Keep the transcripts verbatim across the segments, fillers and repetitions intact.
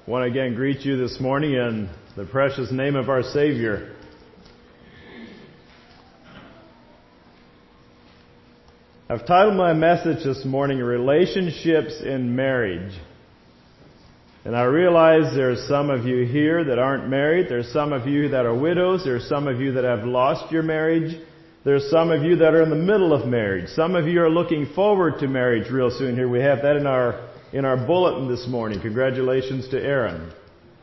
I want to again greet you this morning in the precious name of our Savior. I've titled my message this morning, Relationships in Marriage. And I realize there's some of you here that aren't married. There's some of you that are widows. There's some of you that have lost your marriage. There's some of you that are in the middle of marriage. Some of you are looking forward to marriage real soon. Here we have that in our in our bulletin this morning. Congratulations to Aaron.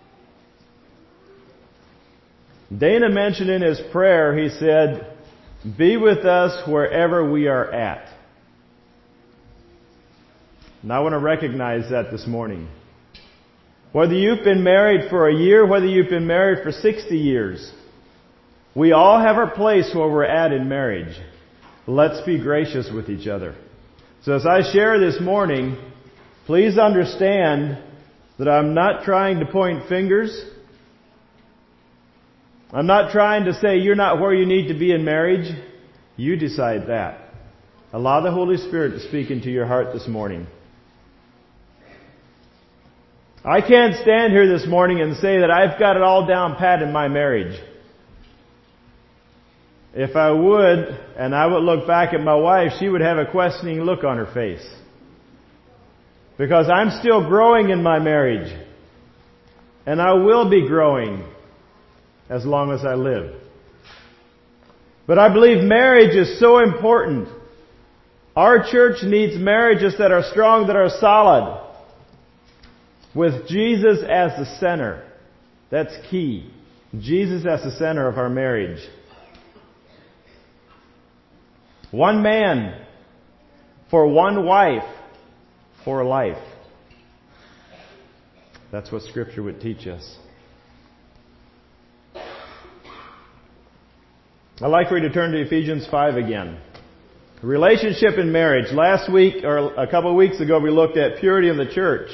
Dana mentioned in his prayer, he said, "Be with us wherever we are at." And I want to recognize that this morning. Whether you've been married for a year, whether you've been married for sixty years, we all have our place where we're at in marriage. Let's be gracious with each other. So as I share this morning, please understand that I'm not trying to point fingers. I'm not trying to say you're not where you need to be in marriage. You decide that. Allow the Holy Spirit to speak into your heart this morning. I can't stand here this morning and say that I've got it all down pat in my marriage. If I would, and I would look back at my wife, she would have a questioning look on her face. Because I'm still growing in my marriage. And I will be growing as long as I live. But I believe marriage is so important. Our church needs marriages that are strong, that are solid, with Jesus as the center. That's key. Jesus as the center of our marriage. One man for one wife for life. That's what Scripture would teach us. I'd like for you to turn to Ephesians five again. Relationship in marriage. Last week, or a couple of weeks ago, we looked at purity in the church.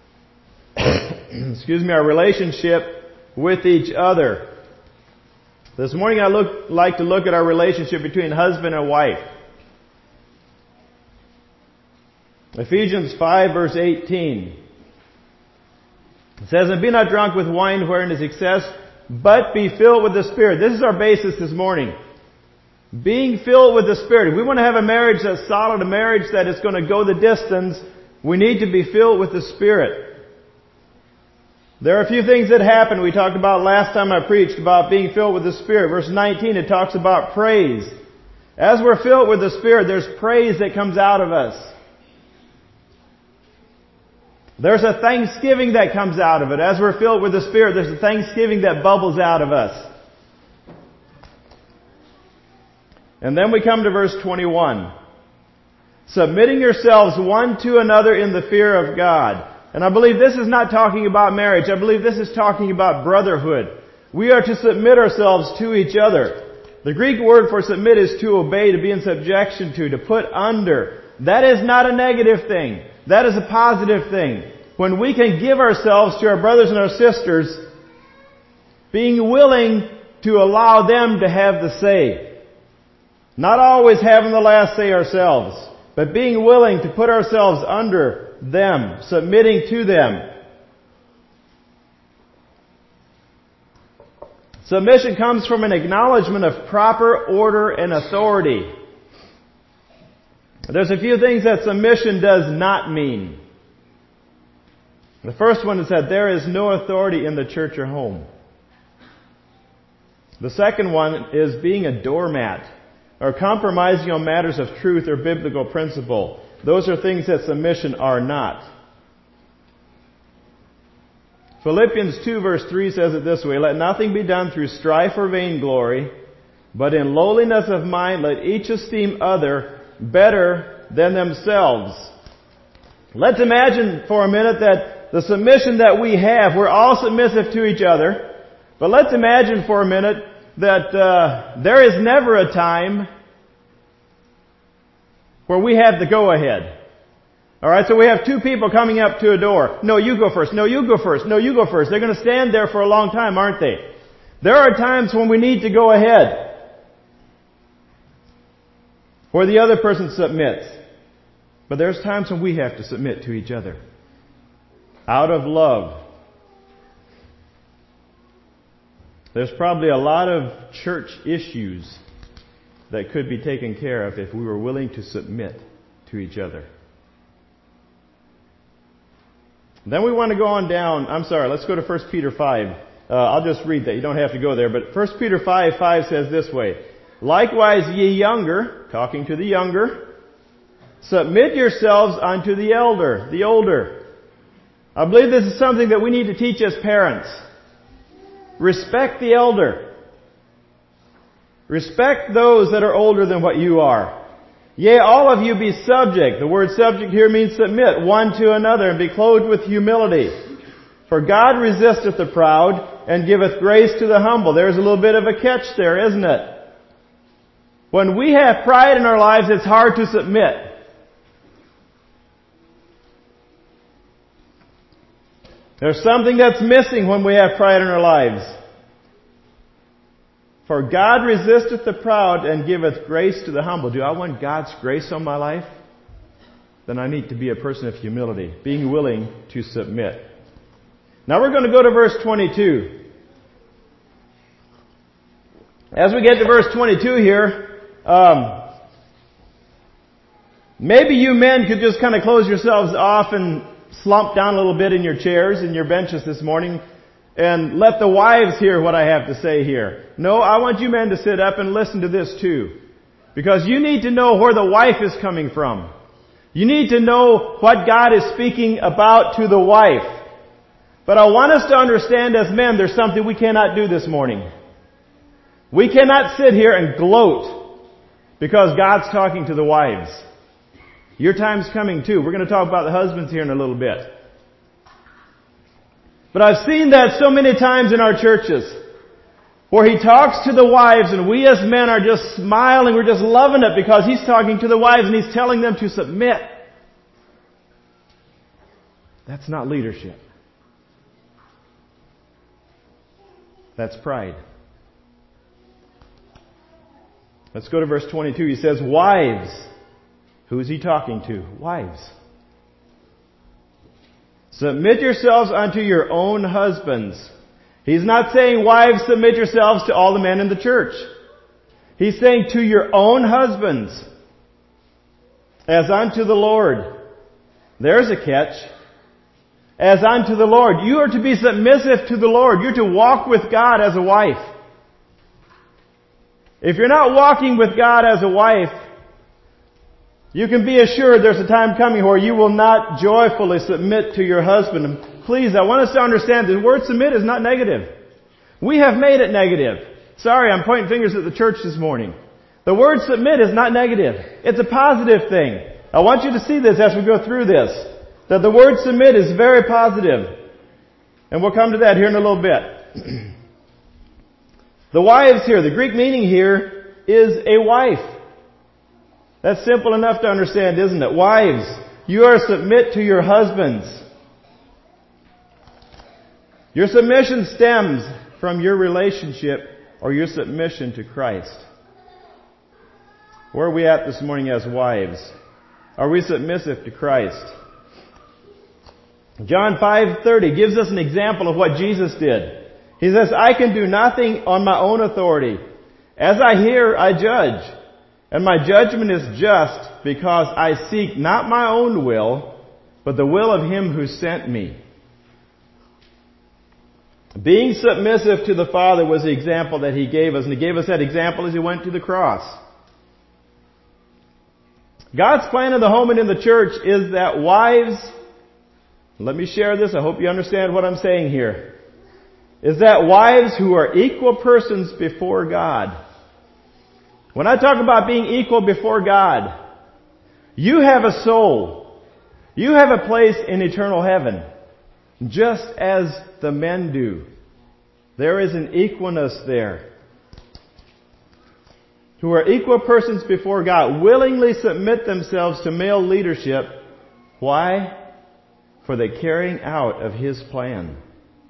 Excuse me, our relationship with each other. This morning I look, like to look at our relationship between husband and wife. Ephesians five verse eighteen. It says, "And be not drunk with wine wherein is excess, but be filled with the Spirit." This is our basis this morning. Being filled with the Spirit. If we want to have a marriage that's solid, a marriage that is going to go the distance, we need to be filled with the Spirit. There are a few things that happen. We talked about last time I preached about being filled with the Spirit. Verse nineteen, it talks about praise. As we're filled with the Spirit, there's praise that comes out of us. There's a thanksgiving that comes out of it. As we're filled with the Spirit, there's a thanksgiving that bubbles out of us. And then we come to verse twenty-one. Submitting yourselves one to another in the fear of God. And I believe this is not talking about marriage. I believe this is talking about brotherhood. We are to submit ourselves to each other. The Greek word for submit is to obey, to be in subjection to, to put under. That is not a negative thing. That is a positive thing. When we can give ourselves to our brothers and our sisters, being willing to allow them to have the say. Not always having the last say ourselves, but being willing to put ourselves under them, submitting to them. Submission comes from an acknowledgement of proper order and authority. There's a few things that submission does not mean. The first one is that there is no authority in the church or home. The second one is being a doormat or compromising on matters of truth or biblical principle. Those are things that submission are not. Philippians two verse three says it this way, "Let nothing be done through strife or vainglory, but in lowliness of mind let each esteem other better than themselves." Let's imagine for a minute that the submission that we have, we're all submissive to each other, but let's imagine for a minute that uh, there is never a time where we have the go-ahead. Alright, so we have two people coming up to a door. No, you go first. No, you go first. No, you go first. They're going to stand there for a long time, aren't they? There are times when we need to go ahead, where the other person submits. But there's times when we have to submit to each other. Out of love. There's probably a lot of church issues that could be taken care of if we were willing to submit to each other. Then we want to go on down. I'm sorry, let's go to First Peter five. Uh, I'll just read that. You don't have to go there. But First Peter five five says this way. Likewise, ye younger, talking to the younger, submit yourselves unto the elder, the older. I believe this is something that we need to teach as parents. Respect the elder. Respect those that are older than what you are. Yea, all of you be subject. The word subject here means submit one to another and be clothed with humility. For God resisteth the proud and giveth grace to the humble. There's a little bit of a catch there, isn't it? When we have pride in our lives, it's hard to submit. There's something that's missing when we have pride in our lives. For God resisteth the proud and giveth grace to the humble. Do I want God's grace on my life? Then I need to be a person of humility, being willing to submit. Now we're going to go to verse twenty-two. As we get to verse twenty-two here, um, maybe you men could just kind of close yourselves off and slump down a little bit in your chairs and your benches this morning and let the wives hear what I have to say here. No, I want you men to sit up and listen to this too. Because you need to know where the wife is coming from. You need to know what God is speaking about to the wife. But I want us to understand as men, there's something we cannot do this morning. We cannot sit here and gloat because God's talking to the wives. Your time's coming too. We're going to talk about the husbands here in a little bit. But I've seen that so many times in our churches where He talks to the wives and we as men are just smiling, we're just loving it because He's talking to the wives and He's telling them to submit. That's not leadership. That's pride. Let's go to verse twenty-two. He says, wives. Who is He talking to? Wives. Submit yourselves unto your own husbands. He's not saying, wives, submit yourselves to all the men in the church. He's saying to your own husbands, as unto the Lord. There's a catch. As unto the Lord. You are to be submissive to the Lord. You're to walk with God as a wife. If you're not walking with God as a wife, you can be assured there's a time coming where you will not joyfully submit to your husband. And please, I want us to understand the word submit is not negative. We have made it negative. Sorry, I'm pointing fingers at the church this morning. The word submit is not negative. It's a positive thing. I want you to see this as we go through this. That the word submit is very positive. And we'll come to that here in a little bit. The wives here, the Greek meaning here is a wife. That's simple enough to understand, isn't it? Wives, you are to submit to your husbands. Your submission stems from your relationship or your submission to Christ. Where are we at this morning as wives? Are we submissive to Christ? John five thirty gives us an example of what Jesus did. He says, I can do nothing on my own authority. As I hear, I judge. And my judgment is just because I seek not my own will, but the will of Him who sent me. Being submissive to the Father was the example that He gave us. And He gave us that example as He went to the cross. God's plan in the home and in the church is that wives, let me share this, I hope you understand what I'm saying here, is that wives who are equal persons before God. When I talk about being equal before God, you have a soul. You have a place in eternal heaven, just as the men do. There is an equalness there. Who are equal persons before God, willingly submit themselves to male leadership. Why? For the carrying out of His plan.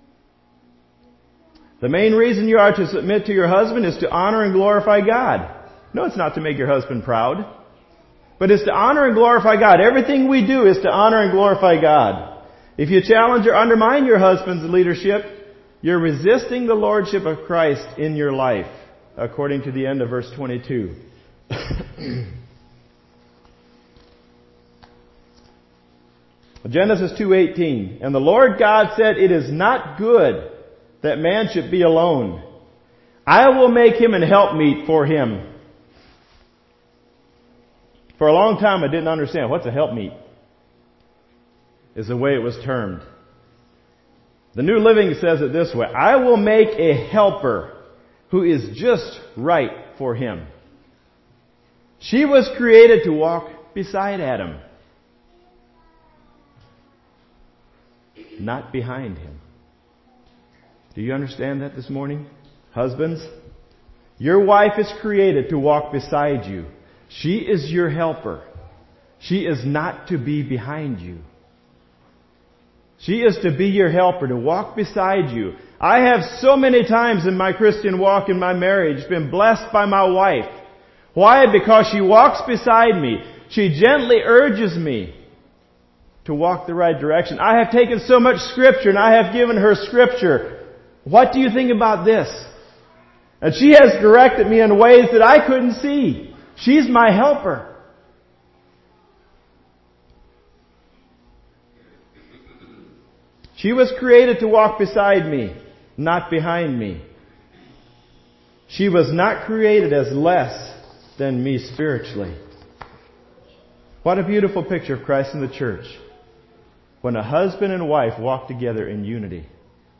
The main reason you are to submit to your husband is to honor and glorify God. No, it's not to make your husband proud. But it's to honor and glorify God. Everything we do is to honor and glorify God. If you challenge or undermine your husband's leadership, You're resisting the lordship of Christ in your life, according to the end of verse twenty-two. Genesis two eighteen. And the Lord God said, "It is not good that man should be alone. I will make him an helpmeet for him." For a long time I didn't understand. What's a helpmeet? Is the way it was termed. The New Living says it this way: I will make a helper who is just right for him. She was created to walk beside Adam, not behind him. Do you understand that this morning? Husbands, your wife is created to walk beside you. She is your helper. She is not to be behind you. She is to be your helper, to walk beside you. I have so many times in my Christian walk, in my marriage, been blessed by my wife. Why? Because she walks beside me. She gently urges me to walk the right direction. I have taken so much Scripture and I have given her Scripture. What do you think about this? And she has directed me in ways that I couldn't see. She's my helper. She was created to walk beside me, not behind me. She was not created as less than me spiritually. What a beautiful picture of Christ in the church, when a husband and wife walk together in unity.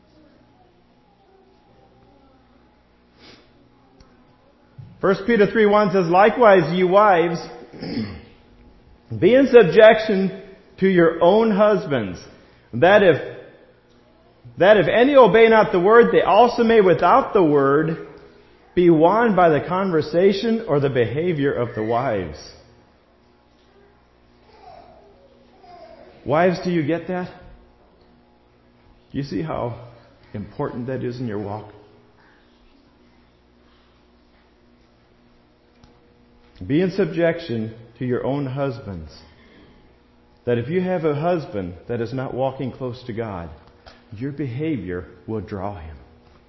First Peter three one says, "Likewise, ye wives, be in subjection to your own husbands, that if that if any obey not the word, they also may without the word be won by the conversation or the behavior of the wives." Wives, do you get that? Do you see how important that is in your walk? Be in subjection to your own husbands. That if you have a husband that is not walking close to God, your behavior will draw him.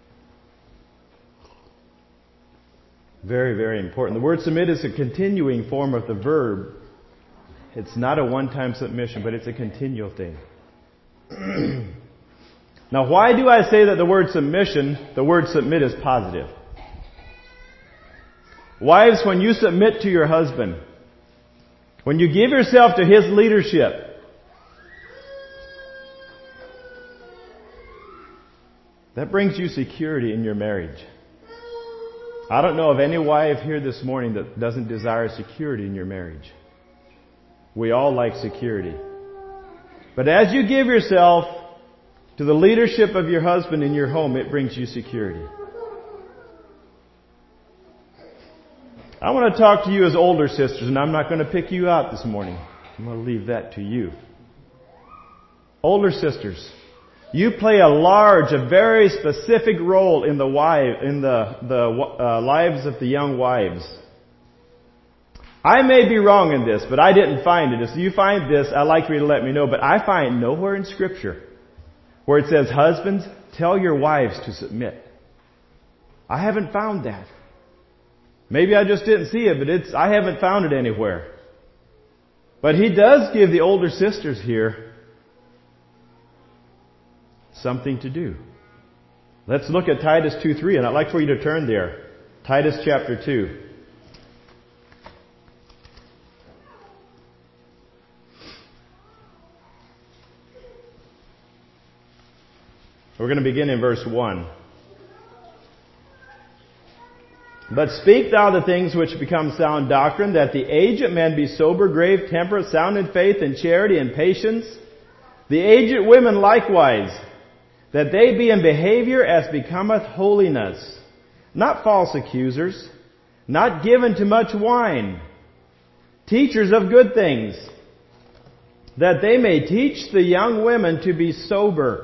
Very, very important. The word submit is a continuing form of the verb. It's not a one-time submission, but it's a continual thing. Now, why do I say that the word submission, the word submit is positive? Wives, when you submit to your husband, when you give yourself to his leadership, that brings you security in your marriage. I don't know of any wife here this morning that doesn't desire security in your marriage. We all like security. But as you give yourself to the leadership of your husband in your home, it brings you security. I want to talk to you as older sisters, and I'm not going to pick you out this morning. I'm going to leave that to you. Older sisters, you play a large, a very specific role in the wife, in the the uh, lives of the young wives. I may be wrong in this, but I didn't find it. If you find this, I'd like for you to let me know. But I find nowhere in Scripture where it says, "Husbands, tell your wives to submit." I haven't found that. Maybe I just didn't see it, but it's I haven't found it anywhere. But he does give the older sisters here something to do. Let's look at Titus two three, and I'd like for you to turn there. Titus chapter two. We're going to begin in verse one. "But speak thou the things which become sound doctrine, that the aged men be sober, grave, temperate, sound in faith and charity and patience. The aged women likewise, that they be in behavior as becometh holiness, not false accusers, not given to much wine, teachers of good things, that they may teach the young women to be sober."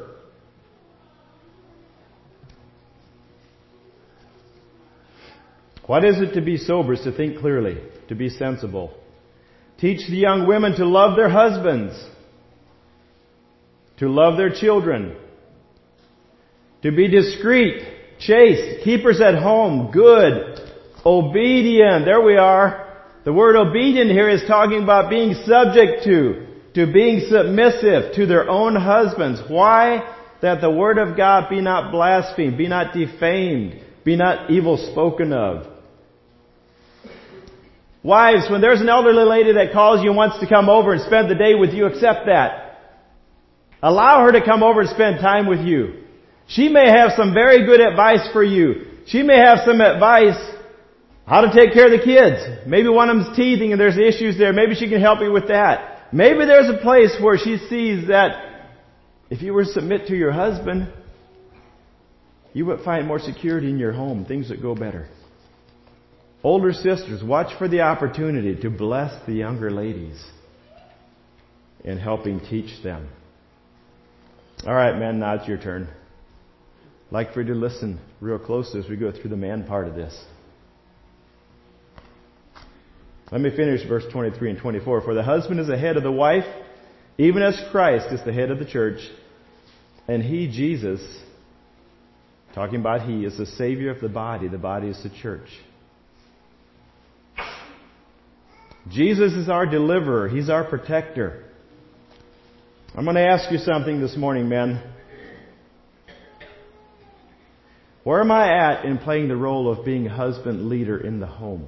What is it to be sober? It's to think clearly, to be sensible. "Teach the young women to love their husbands, to love their children, to be discreet, chaste, keepers at home, good, obedient. There we are. The word obedient here is talking about being subject to, to being submissive to their own husbands. Why? That the word of God be not blasphemed, be not defamed, be not evil spoken of. Wives, when there's an elderly lady that calls you and wants to come over and spend the day with you, accept that. Allow her to come over and spend time with you. She may have some very good advice for you. She may have some advice how to take care of the kids. Maybe one of them's teething and there's issues there. Maybe she can help you with that. Maybe there's a place where she sees that if you were to submit to your husband, you would find more security in your home, things that go better. Older sisters, watch for the opportunity to bless the younger ladies in helping teach them. All right, men, now it's your turn. I'd like for you to listen real close as we go through the man part of this. Let me finish verse twenty-three and twenty-four. For the husband is the head of the wife, even as Christ is the head of the church, and He, Jesus, talking about He, is the Savior of the body. The body is the church. Jesus is our deliverer. He's our protector. I'm going to ask you something this morning, men. Where am I at in playing the role of being husband leader in the home?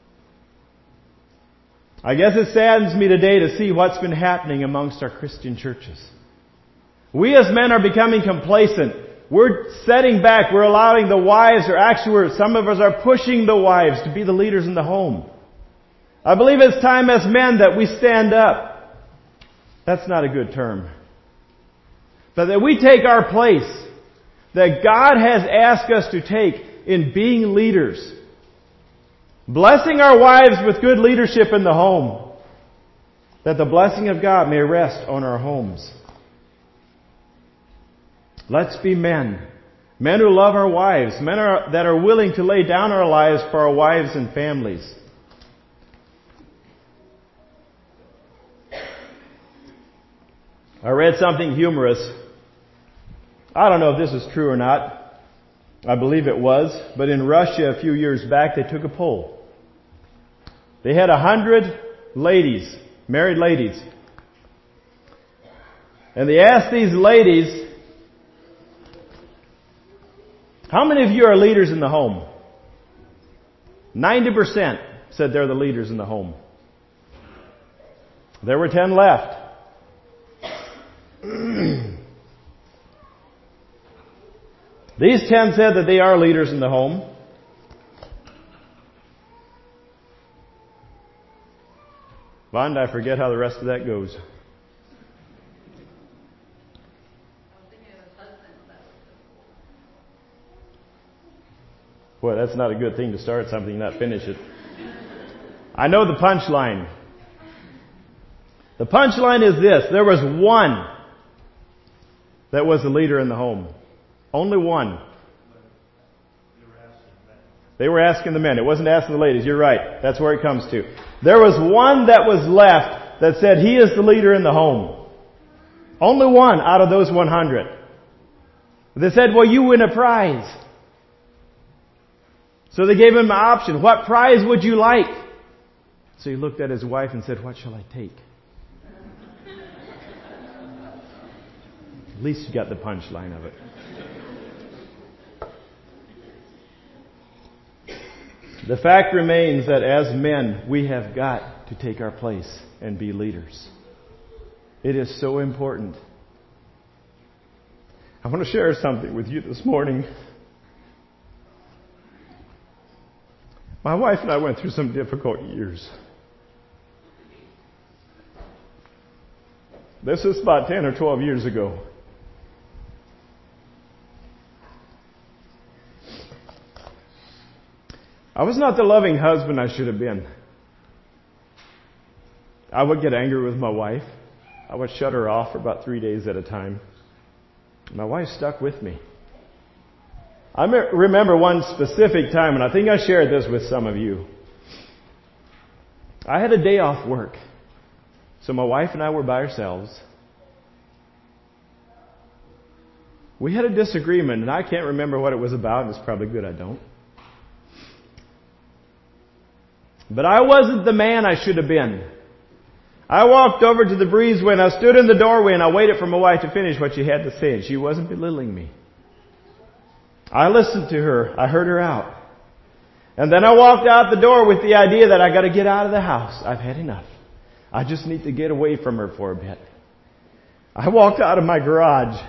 I guess it saddens me today to see what's been happening amongst our Christian churches. We as men are becoming complacent. We're setting back. We're allowing the wives, or actually we're, some of us are pushing the wives to be the leaders in the home. I believe it's time as men that we stand up. That's not a good term. But that we take our place that God has asked us to take in being leaders. Blessing our wives with good leadership in the home. That the blessing of God may rest on our homes. Let's be men. Men who love our wives. Men are, that are willing to lay down our lives for our wives and families. I read something humorous. I don't know if this is true or not. I believe it was. But in Russia a few years back, they took a poll. They had a hundred ladies, married ladies. And they asked these ladies, how many of you are leaders in the home? ninety percent said they're the leaders in the home. There were ten left. These ten said that they are leaders in the home. Vaughn, I forget how the rest of that goes. Boy, that's not a good thing to start something and not finish it. I know the punchline. The punchline is this. There was one that was the leader in the home. Only one. They were asking the men. It wasn't asking the ladies. You're right. That's where it comes to. There was one that was left that said he is the leader in the home. Only one out of those one hundred. They said, well, you win a prize. So they gave him an option. What prize would you like? So he looked at his wife and said, what shall I take? At least you got the punchline of it. The fact remains that as men, we have got to take our place and be leaders. It is so important. I want to share something with you this morning. My wife and I went through some difficult years. This is about ten or twelve years ago. I was not the loving husband I should have been. I would get angry with my wife. I would shut her off for about three days at a time. My wife stuck with me. I remember one specific time, and I think I shared this with some of you. I had a day off work. So my wife and I were by ourselves. We had a disagreement, and I can't remember what it was about, and it's probably good I don't. But I wasn't the man I should have been. I walked over to the breezeway, and I stood in the doorway, and I waited for my wife to finish what she had to say, and she wasn't belittling me. I listened to her. I heard her out. And then I walked out the door with the idea that I got to get out of the house. I've had enough. I just need to get away from her for a bit. I walked out of my garage.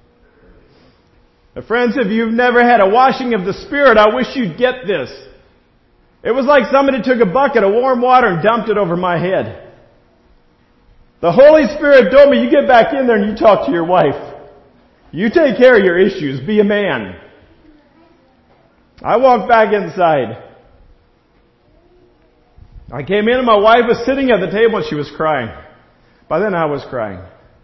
Now, friends, if you've never had a washing of the Spirit, I wish you'd get this. It was like somebody took a bucket of warm water and dumped it over my head. The Holy Spirit told me, you get back in there and you talk to your wife. You take care of your issues. Be a man. I walked back inside. I came in and my wife was sitting at the table and she was crying. By then I was crying.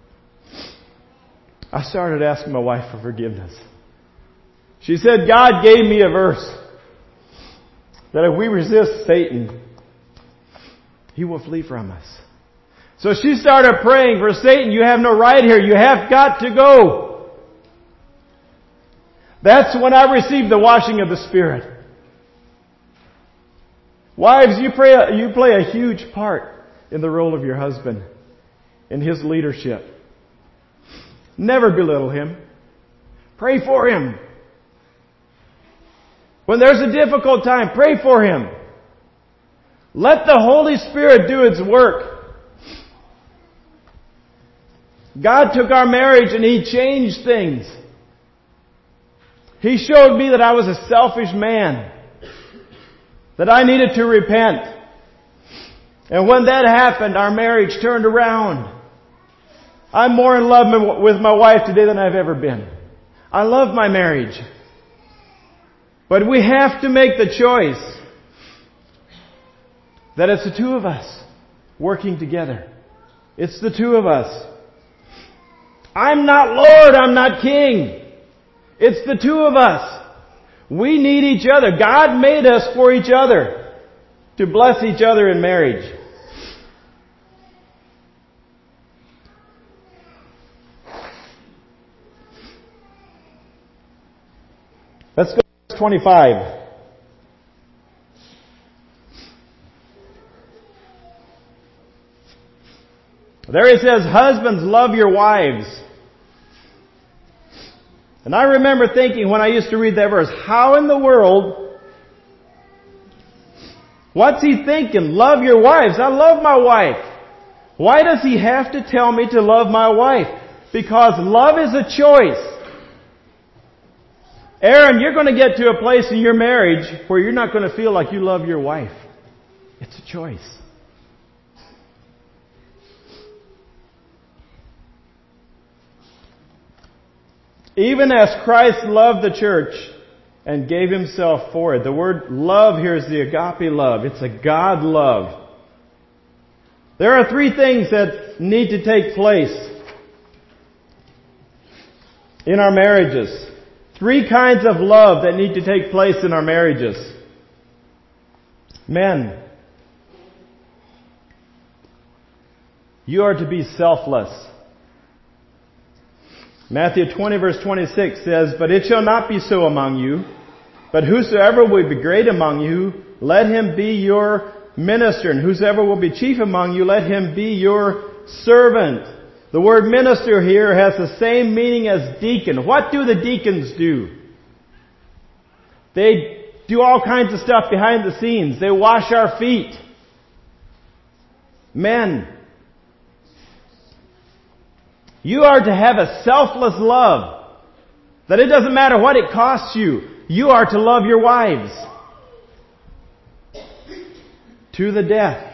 I started asking my wife for forgiveness. She said, God gave me a verse that if we resist Satan, he will flee from us. So she started praying for Satan. You have no right here. You have got to go. That's when I received the washing of the Spirit. Wives, you play a, you play a huge part in the role of your husband, in his leadership. Never belittle him. Pray for him. When there's a difficult time, pray for him. Let the Holy Spirit do its work. God took our marriage and He changed things. He showed me that I was a selfish man, that I needed to repent. And when that happened, our marriage turned around. I'm more in love with my wife today than I've ever been. I love my marriage. But we have to make the choice that it's the two of us working together. It's the two of us. I'm not Lord, I'm not King. It's the two of us. We need each other. God made us for each other, to bless each other in marriage. Let's go to verse twenty-five. There it says, husbands, love your wives. And I remember thinking when I used to read that verse, how in the world, what's he thinking? Love your wives. I love my wife. Why does he have to tell me to love my wife? Because love is a choice. Aaron, you're going to get to a place in your marriage where you're not going to feel like you love your wife. It's a choice. Even as Christ loved the church and gave Himself for it. The word love here is the agape love. It's a God love. There are three things that need to take place in our marriages. Three kinds of love that need to take place in our marriages. Men, you are to be selfless. Matthew twenty verse twenty-six says, but it shall not be so among you, but whosoever will be great among you, let him be your minister, and whosoever will be chief among you, let him be your servant. The word minister here has the same meaning as deacon. What do the deacons do? They do all kinds of stuff behind the scenes. They wash our feet. Men, you are to have a selfless love. That it doesn't matter what it costs you. You are to love your wives. To the death.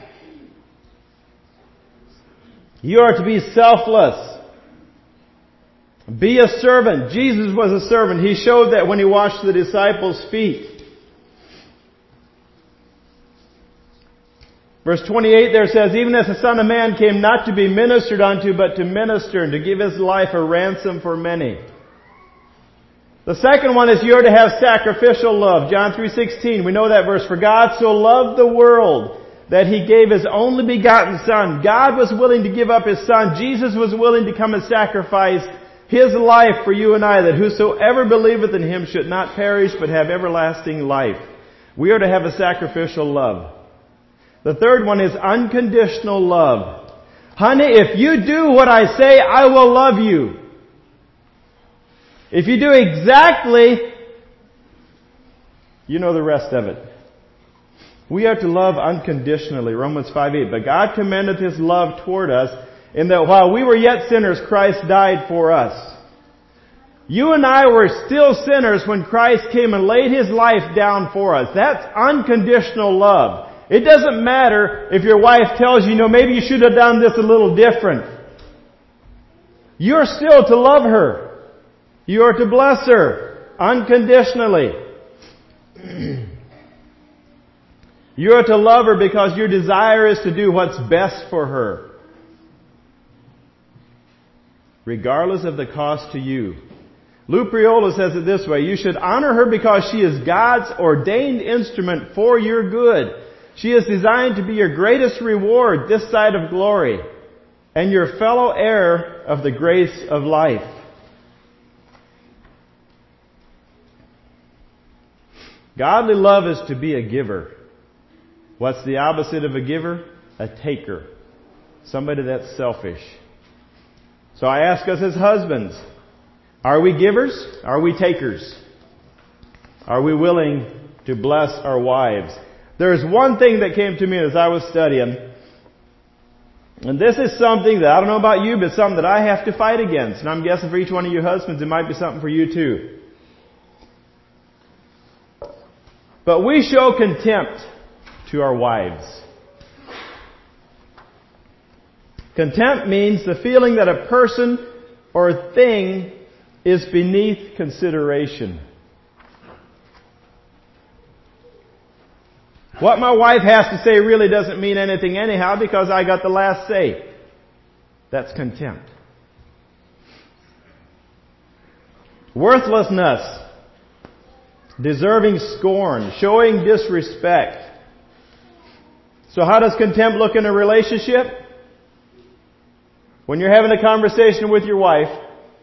You are to be selfless. Be a servant. Jesus was a servant. He showed that when He washed the disciples' feet. Verse twenty-eight there says, even as the Son of Man came not to be ministered unto, but to minister and to give His life a ransom for many. The second one is you are to have sacrificial love. John three sixteen, we know that verse. For God so loved the world that He gave His only begotten Son. God was willing to give up His Son. Jesus was willing to come and sacrifice His life for you and I, that whosoever believeth in Him should not perish but have everlasting life. We are to have a sacrificial love. The third one is unconditional love. Honey, if you do what I say, I will love you. If you do exactly, you know the rest of it. We are to love unconditionally. Romans five eight. But God commendeth His love toward us, in that while we were yet sinners, Christ died for us. You and I were still sinners when Christ came and laid His life down for us. That's unconditional love. It doesn't matter if your wife tells you, you know, maybe you should have done this a little different. You're still to love her. You are to bless her unconditionally. You are to love her because your desire is to do what's best for her, regardless of the cost to you. Lou Priola says it this way: you should honor her because she is God's ordained instrument for your good. She is designed to be your greatest reward this side of glory and your fellow heir of the grace of life. Godly love is to be a giver. What's the opposite of a giver? A taker. Somebody that's selfish. So I ask us as husbands, are we givers? Are we takers? Are we willing to bless our wives? There's one thing that came to me as I was studying, and this is something that, I don't know about you, but something that I have to fight against. And I'm guessing for each one of you husbands, it might be something for you too. But we show contempt to our wives. Contempt means the feeling that a person or thing is beneath consideration. What my wife has to say really doesn't mean anything anyhow because I got the last say. That's contempt. Worthlessness. Deserving scorn. Showing disrespect. So how does contempt look in a relationship? When you're having a conversation with your wife,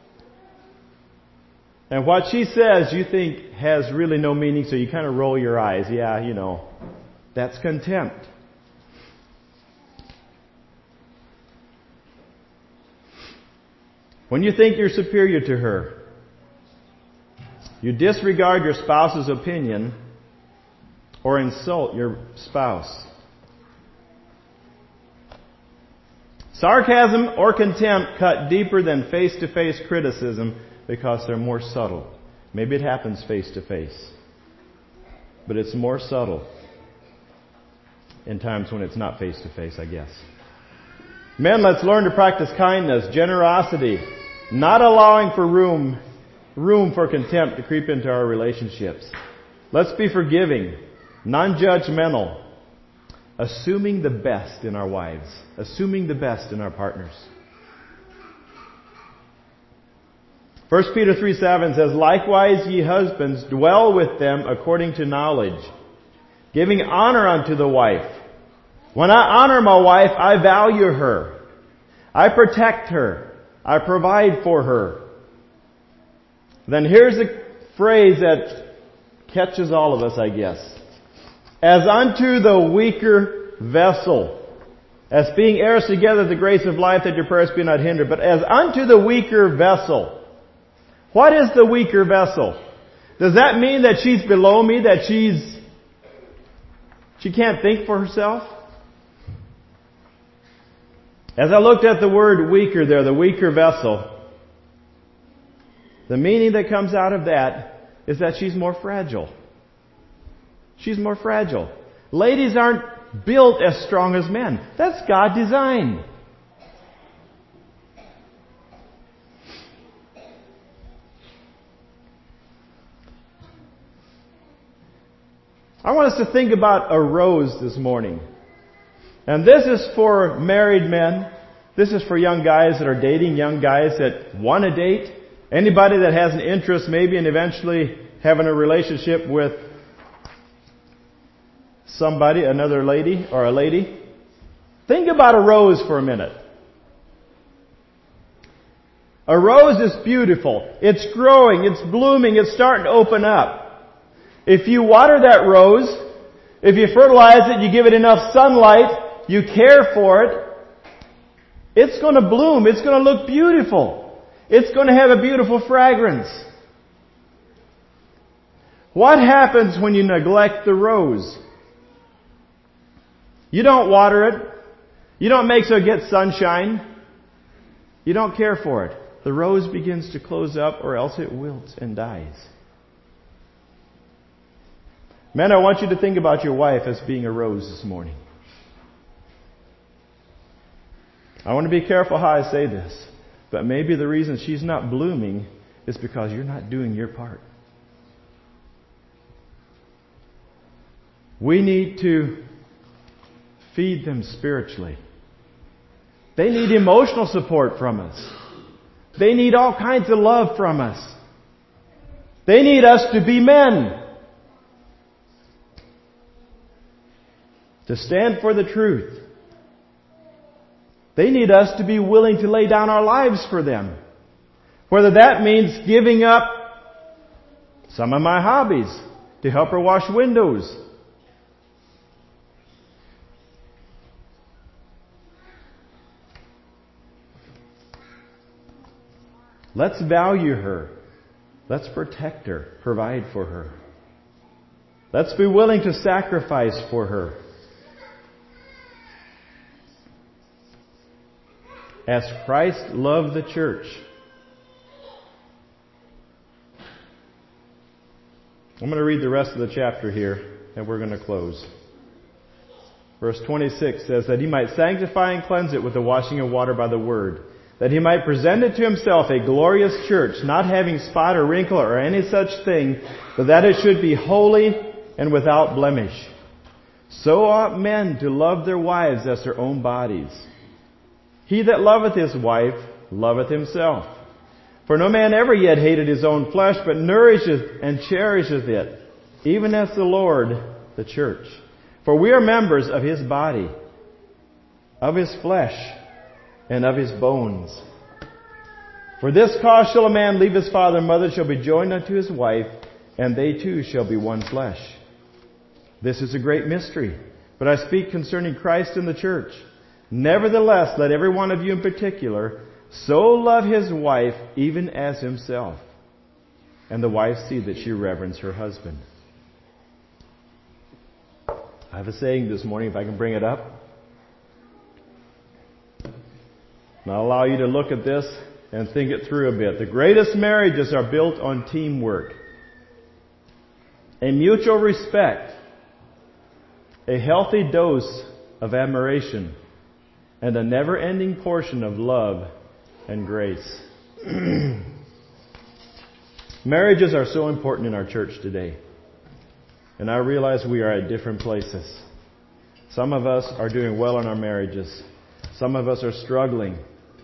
and what she says you think has really no meaning, so you kind of roll your eyes. Yeah, you know. That's contempt. When you think you're superior to her, you disregard your spouse's opinion or insult your spouse. Sarcasm or contempt cut deeper than face-to-face criticism because they're more subtle. Maybe it happens face-to-face, but it's more subtle in times when it's not face-to-face, I guess. Men, let's learn to practice kindness, generosity, not allowing for room, room for contempt to creep into our relationships. Let's be forgiving, non-judgmental, assuming the best in our wives, assuming the best in our partners. First Peter three seven says, likewise ye husbands, dwell with them according to knowledge, giving honor unto the wife. When I honor my wife, I value her. I protect her. I provide for her. Then here's a phrase that catches all of us, I guess. As unto the weaker vessel, as being heirs together of the grace of life, that your prayers be not hindered. But as unto the weaker vessel. What is the weaker vessel? Does that mean that she's below me, that she's she can't think for herself? As I looked at the word weaker there, the weaker vessel, the meaning that comes out of that is that she's more fragile. She's more fragile. Ladies aren't built as strong as men. That's God's design. I want us to think about a rose this morning. And this is for married men. This is for young guys that are dating, young guys that want to date. Anybody that has an interest maybe in eventually having a relationship with somebody, another lady or a lady. Think about a rose for a minute. A rose is beautiful. It's growing. It's blooming. It's starting to open up. If you water that rose, if you fertilize it, you give it enough sunlight, you care for it, it's going to bloom. It's going to look beautiful. It's going to have a beautiful fragrance. What happens when you neglect the rose? You don't water it. You don't make so it gets sunshine. You don't care for it. The rose begins to close up, or else it wilts and dies. Men, I want you to think about your wife as being a rose this morning. I want to be careful how I say this, but maybe the reason she's not blooming is because you're not doing your part. We need to feed them spiritually. They need emotional support from us. They need all kinds of love from us. They need us to be men. To stand for the truth. They need us to be willing to lay down our lives for them. Whether that means giving up some of my hobbies to help her wash windows. Let's value her. Let's protect her, provide for her. Let's be willing to sacrifice for her. As Christ loved the church. I'm going to read the rest of the chapter here, and we're going to close. Verse twenty-six says that He might sanctify and cleanse it with the washing of water by the word, that He might present it to Himself a glorious church, not having spot or wrinkle or any such thing, but that it should be holy and without blemish. So ought men to love their wives as their own bodies. He that loveth his wife loveth himself. For no man ever yet hated his own flesh, but nourisheth and cherisheth it, even as the Lord the church. For we are members of His body, of His flesh, and of His bones. For this cause shall a man leave his father and mother, shall be joined unto his wife, and they two shall be one flesh. This is a great mystery, but I speak concerning Christ and the church. Nevertheless, let every one of you in particular so love his wife even as himself, and the wife see that she reverence her husband. I have a saying this morning, if I can bring it up. And I'll allow you to look at this and think it through a bit. The greatest marriages are built on teamwork, a mutual respect, a healthy dose of admiration, and a never-ending portion of love and grace. Marriages are so important in our church today. And I realize we are at different places. Some of us are doing well in our marriages. Some of us are struggling.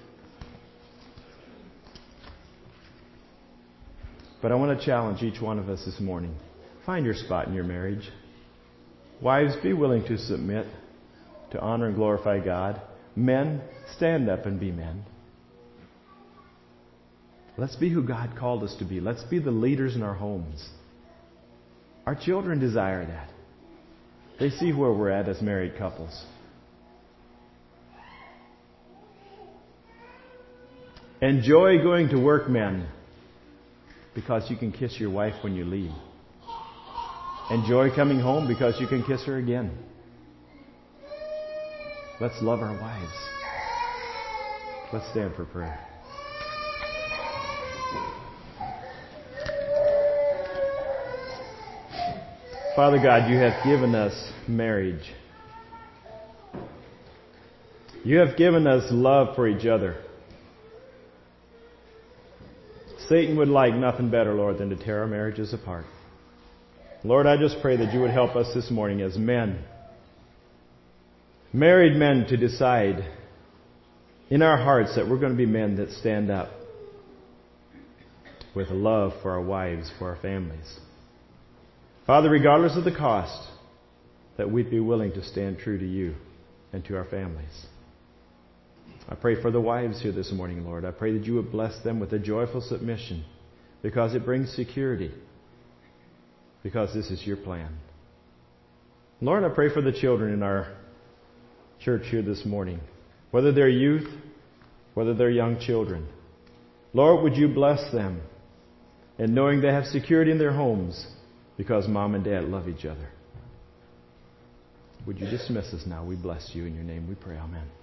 But I want to challenge each one of us this morning. Find your spot in your marriage. Wives, be willing to submit, to honor and glorify God. Men, stand up and be men. Let's be who God called us to be. Let's be the leaders in our homes. Our children desire that. They see where we're at as married couples. Enjoy going to work, men, because you can kiss your wife when you leave. Enjoy coming home because you can kiss her again. Let's love our wives. Let's stand for prayer. Father God, you have given us marriage. You have given us love for each other. Satan would like nothing better, Lord, than to tear our marriages apart. Lord, I just pray that you would help us this morning as men, married men, to decide in our hearts that we're going to be men that stand up with love for our wives, for our families. Father, regardless of the cost, that we'd be willing to stand true to you and to our families. I pray for the wives here this morning, Lord. I pray that you would bless them with a joyful submission because it brings security, because this is your plan. Lord, I pray for the children in our church here this morning, whether they're youth, whether they're young children. Lord, would you bless them in knowing they have security in their homes because mom and dad love each other. Would you dismiss us now? We bless you in your name. We pray. Amen.